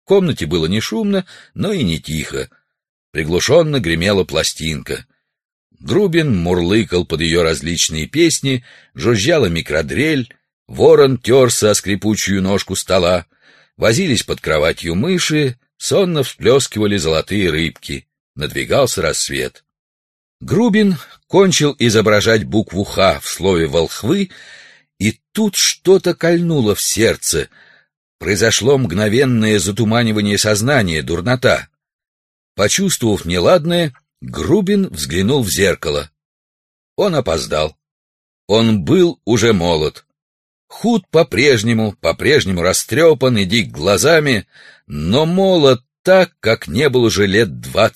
В комнате было не шумно, но и не тихо. Приглушенно гремела пластинка. Грубин мурлыкал под ее различные песни, жужжала микродрель, ворон терся о скрипучую ножку стола, возились под кроватью мыши, сонно всплескивали золотые рыбки. Надвигался рассвет. Грубин кончил изображать букву «Х» в слове «волхвы», и тут что-то кольнуло в сердце. Произошло мгновенное затуманивание сознания, дурнота. Почувствовав неладное, Грубин взглянул в зеркало. Он опоздал. Он был уже молод. Худ по-прежнему растрепан и дик глазами, но молод так, как не был уже лет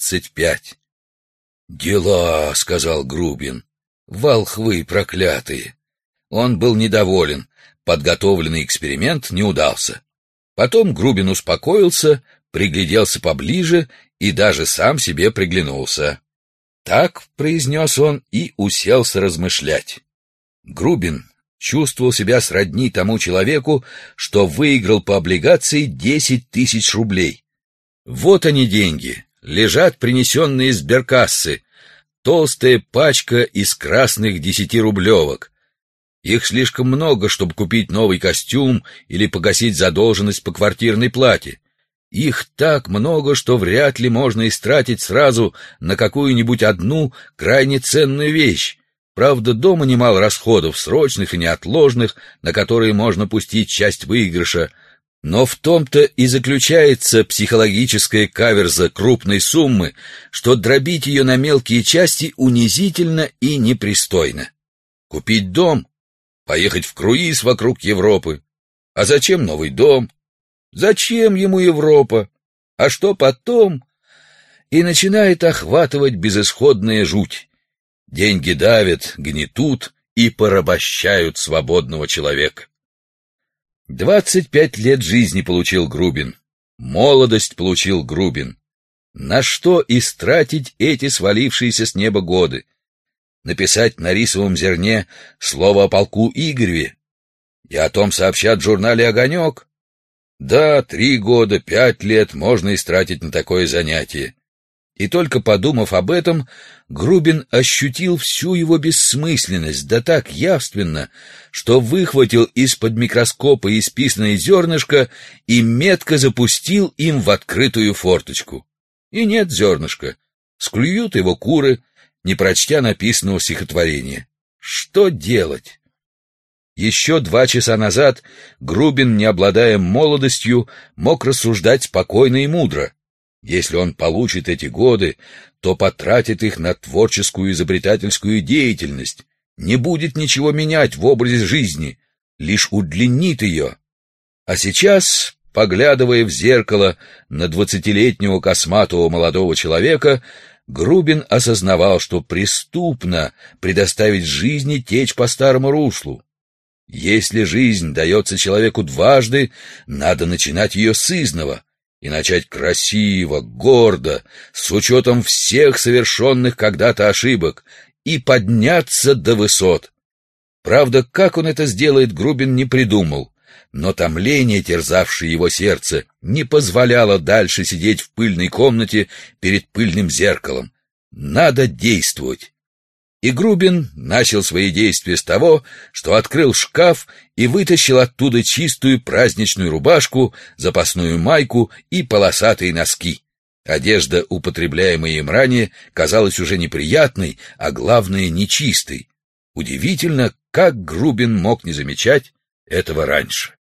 25. «Дела», — сказал Грубин, — «волхвы проклятые». Он был недоволен, подготовленный эксперимент не удался. Потом Грубин успокоился, пригляделся поближе и даже сам себе приглянулся. «Так», — произнес он и уселся размышлять. Грубин чувствовал себя сродни тому человеку, что выиграл по облигации 10 тысяч рублей. Вот они деньги, лежат принесенные из сберкассы, толстая пачка из красных 10-рублевок. Их слишком много, чтобы купить новый костюм или погасить задолженность по квартирной плате. Их так много, что вряд ли можно истратить сразу на какую-нибудь одну крайне ценную вещь. Правда, дома немало расходов, срочных и неотложных, на которые можно пустить часть выигрыша. Но в том-то и заключается психологическая каверза крупной суммы, что дробить ее на мелкие части унизительно и непристойно. Купить дом, поехать в круиз вокруг Европы. А зачем новый дом? Зачем ему Европа? А что потом? И начинает охватывать безысходная жуть. Деньги давят, гнетут и порабощают свободного человека. 25 лет жизни получил Грубин. Молодость получил Грубин. На что истратить эти свалившиеся с неба годы? Написать на рисовом зерне слово о полку Игореве? И о том сообщат в журнале «Огонек». Да, 3 года, 5 лет можно истратить на такое занятие. И только подумав об этом, Грубин ощутил всю его бессмысленность, да так явственно, что выхватил из-под микроскопа исписанное зернышко и метко запустил им в открытую форточку. И нет зернышка, склюют его куры, не прочтя написанного стихотворения. Что делать? Еще 2 часа назад Грубин, не обладая молодостью, мог рассуждать спокойно и мудро. Если он получит эти годы, то потратит их на творческую изобретательскую деятельность, не будет ничего менять в образе жизни, лишь удлинит ее. А сейчас, поглядывая в зеркало на 20-летнего косматого молодого человека, Грубин осознавал, что преступно предоставить жизни течь по старому руслу. Если жизнь дается человеку дважды, надо начинать ее сызнова и начать красиво, гордо, с учетом всех совершенных когда-то ошибок, и подняться до высот. Правда, как он это сделает, Грубин не придумал, но томление, терзавшее его сердце, не позволяло дальше сидеть в пыльной комнате перед пыльным зеркалом. Надо действовать. И Грубин начал свои действия с того, что открыл шкаф и вытащил оттуда чистую праздничную рубашку, запасную майку и полосатые носки. Одежда, употребляемая им ранее, казалась уже неприятной, а главное, нечистой. Удивительно, как Грубин мог не замечать этого раньше.